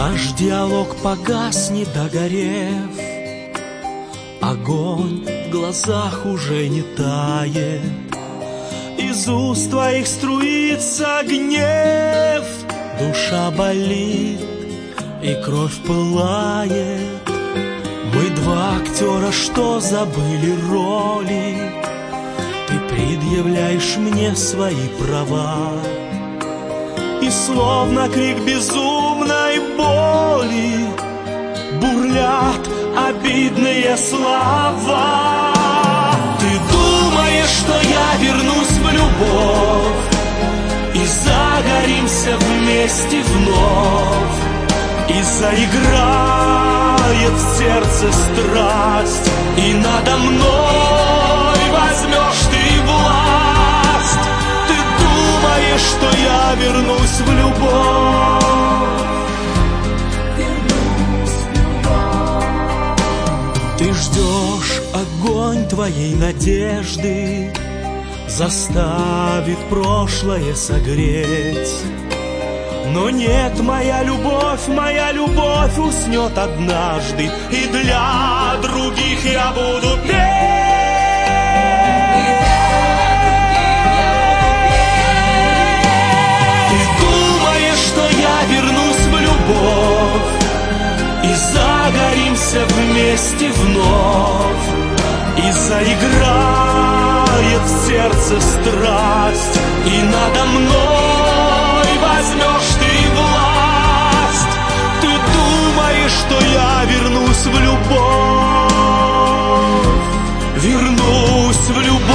Наш диалог погас, не догорев, огонь в глазах уже не тает, из уст твоих струится гнев. Душа болит и кровь пылает. Мы два актера, что забыли роли. Ты предъявляешь мне свои права, и словно крик безумной боли бурлят обидные слова. Ты думаешь, что я вернусь в любовь и загоримся вместе вновь, и заиграет в сердце страсть, и надо мной возьмешь ты власть. Ты думаешь, что я вернусь в любовь? Ты ждешь, огонь твоей надежды заставит прошлое согреть. Но нет, моя любовь уснет однажды, и для других я буду петь. Ты думаешь, что я вернусь в любовь и загоримся вместе вновь, и заиграет в сердце страсть, и надо мной возьмешь ты власть. Ты думаешь, что я вернусь в любовь, вернусь в любовь.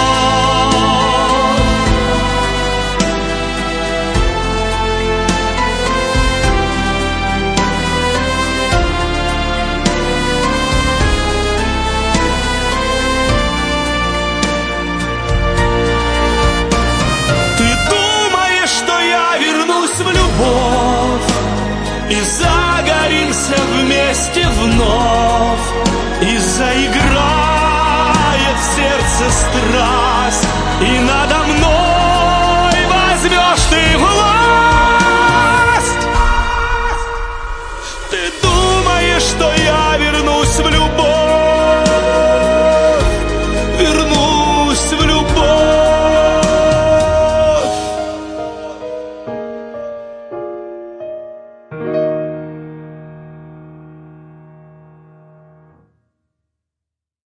И загоримся вместе вновь, и заиграет в сердце страсть, и надо